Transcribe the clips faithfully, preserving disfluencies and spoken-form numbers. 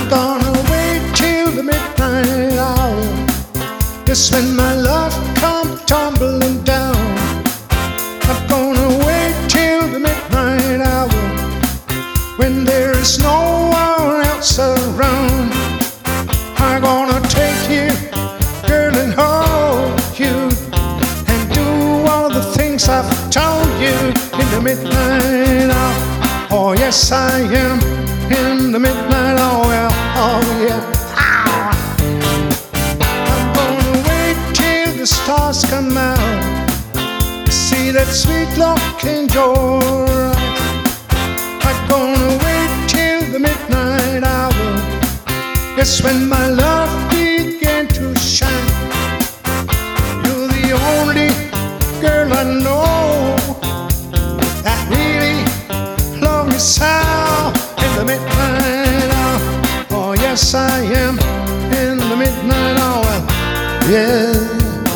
I'm gonna wait till the midnight hour. Just when my love comes tumbling down. I'm gonna wait till the midnight hour, when there is no one else around. I'm gonna take you, girl, and hold you, and do all the things I've told you in the midnight hour. Oh yes, I am in the midnight hour. Oh yeah. I'm gonna wait till the stars come out, see that sweet look in your eyes. I'm gonna wait till the midnight hour. That's when my love began to shine. You're the only girl I know that really love me so in the midnight hour. Oh yes, I am in the midnight hour. Yeah.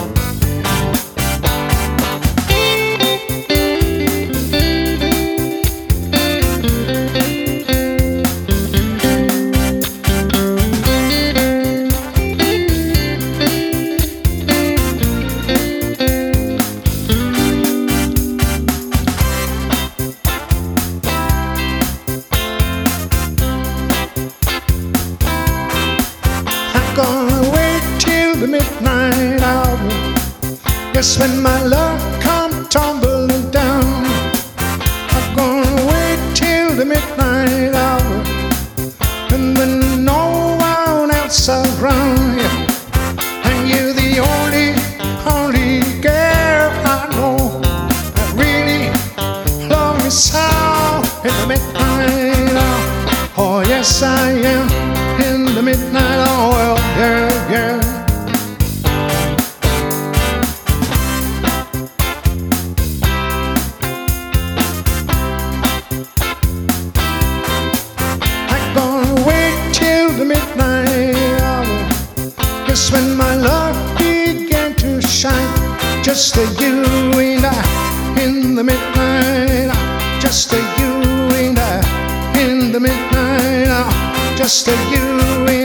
Gonna wait till the midnight hour. Yes, when my love come tumbling down. I'm gonna wait till the midnight hour, and when no one else around. Yeah. And you're the only, only girl I know that really love me so in the midnight hour. Oh yes, I am in the midnight hour. Yeah, yeah. I'm gonna wait till the midnight hour, just when my love began to shine. Just the you and I in the midnight hour. Just the you and I in the midnight hour. Just the you and I.